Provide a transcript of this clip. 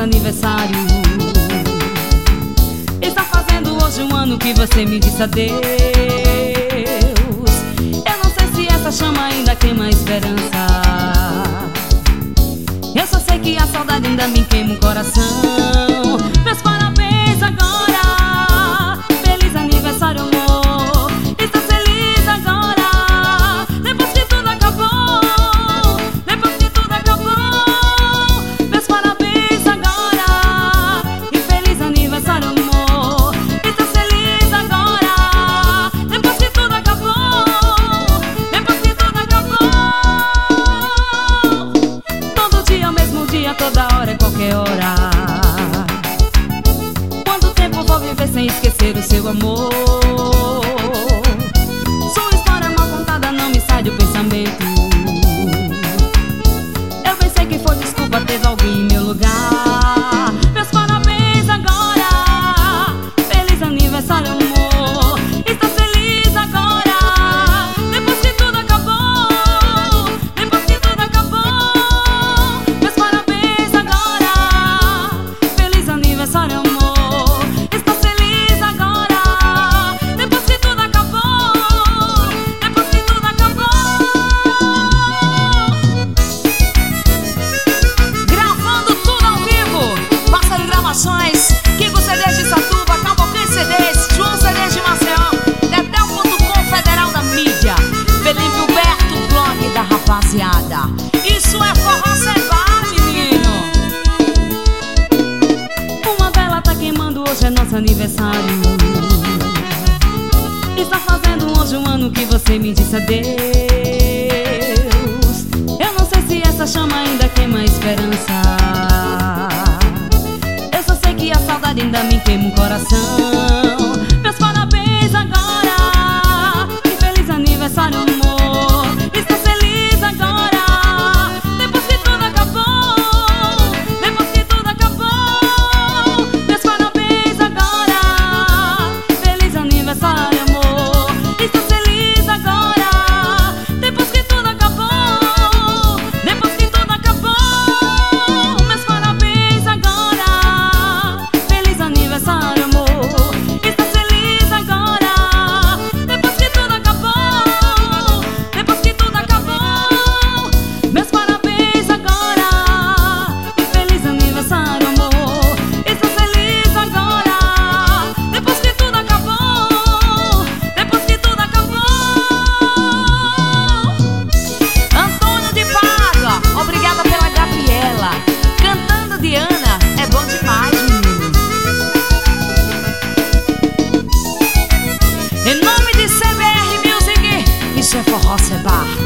aniversário. Está fazendo hoje um ano que você me disse adeus. Eu não sei se essa chama ainda queima a esperança. Eu só sei que a saudade ainda me queima o coração. Meus parabéns agora, feliz aniversário, amor. Estás feliz agora, depois que tudo acabou. Depois que tudo acabou. Meus parabéns agora e feliz aniversário, amor. Estás feliz agora, depois que tudo acabou. Depois que tudo acabou. Todo dia, ao mesmo dia, toda hora, é qualquer hora. Quanto tempo vou viver sem esquecer o seu amor? Sua história mal contada não me sai do pensamento. Eu pensei que foi desculpa, teve alguém em meu lugar. Meus parabéns agora, feliz aniversário, amor. Estás feliz agora, depois que tudo acabou. Depois que tudo acabou. Meus parabéns agora, feliz aniversário, amor. Estás feliz agora, depois que tudo acabou. Depois que tudo acabou. Gravando tudo ao vivo, Pássaro Gravações, Kiko CDs de Satuba, Cabocan CDs, João CDs de Maceió, Dedéu.com, Federal da Mídia, Felipe Huberto, blog da rapaziada. Isso é forró cebar, menino. Uma vela tá queimando, hoje é nosso aniversário. Está fazendo hoje um ano que você me disse adeus. Eu não sei se essa chama ainda queima a esperança. Eu só sei que a saudade ainda me queima o coração. Meus parabéns agora e feliz aniversário, amor. Estás feliz agora, depois que tudo acabou. Depois que tudo acabou. Meus parabéns agora, feliz aniversário, amor. Estás feliz agora, depois que tudo acabou. Depois que tudo acabou. Meus parabéns agora, feliz aniversário, amor. Estás feliz agora, depois que tudo acabou. Depois que tudo acabou. Meus parabéns agora e feliz aniversário, amor. Estás feliz agora, depois que tudo acabou. Depois que tudo acabou. Antônio de Pádua, obrigada pela Gabriela. Cantando Diana, é bom demais, menino. Em nome de CBR Music, isso é forró cebar.